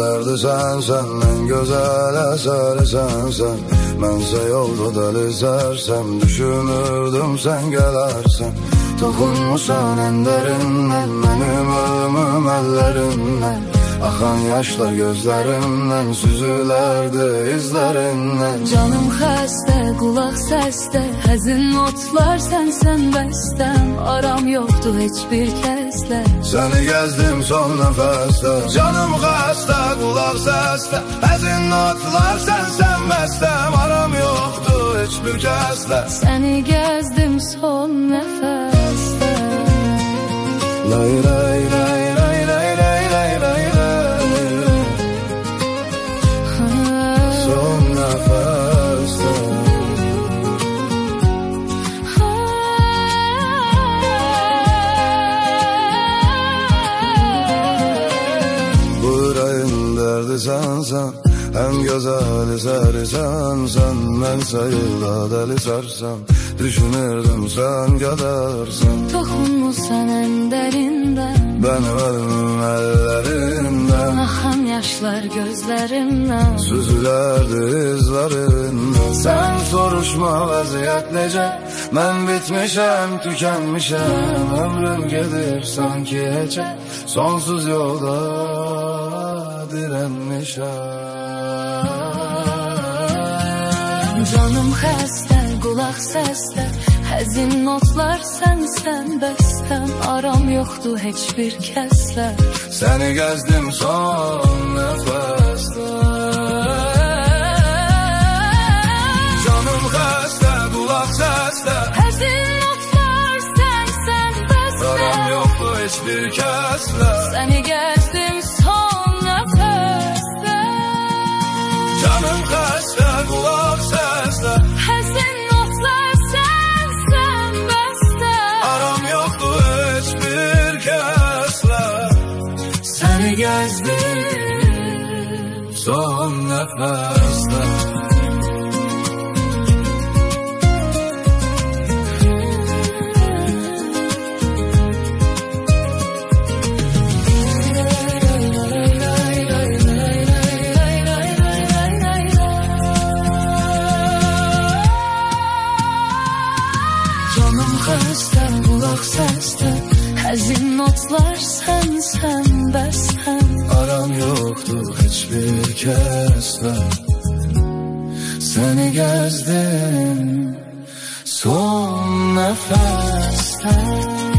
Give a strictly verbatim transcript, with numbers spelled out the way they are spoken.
derdi sensen, en güzel eseri sensen. Mənsə yolda deli sərsəm, düşünürdüm sen gelersen. Dokunmusan en derinden, benim ölümüm ellerinden. Akan yaşlar gözlerimden, süzülerdi izlerinden. Canım xəstə, qulaq səsdə, həzin notlar sənsən bəstəm. Aram yoxdur heç bir kəslə, səni gəzdim son nəfəsdə. Canım xəstə, qulaq səsdə, həzin notlar sənsən bəstəm. Aram yoxdur heç bir kəslə, səni gəzdim son nəfəsdə. Lay lay lay lay lay lay lay lay lay. Son nəfəsdə. Bu ürəyin dərdi sənsən, en güzel eseri sensen. Ben sayılda deli sarsam, düşünürdüm sen gelersen. Toxunmusan en derinden, benim ölümüm ellerinden. Akan yaşlar gözlerimden, süzülerdi izlerinden. Sen soruşma vaziyet nece, ben bitmişem, tükenmişem. Ömrüm gelir sanki hece, sonsuz yolda direnmişem. Canım xəstə, qulaq səsdə, həzin notlar sənsən bəstəm. Aram yoxdur heç bir kəslə, səni gəzdim son nəfəsdə. Canım xəstə, qulaq səsdə, həzin notlar sənsən bəstəm. aram yoxdur heç bir kəslə, səni gəzdim son nəfəsdə. Canım xəstə, qulaq səsdə, həzin notlar sənsən bəstəm. aram yoxdur heç bir kəslə, səni gəzdim son nəfəsdə. Canım xəstə, qulaq səsdə, həzin notlar sənsən bəstəm. Aram yoxdur heç bir kəslə, səni gəzdim son nəfəsdə.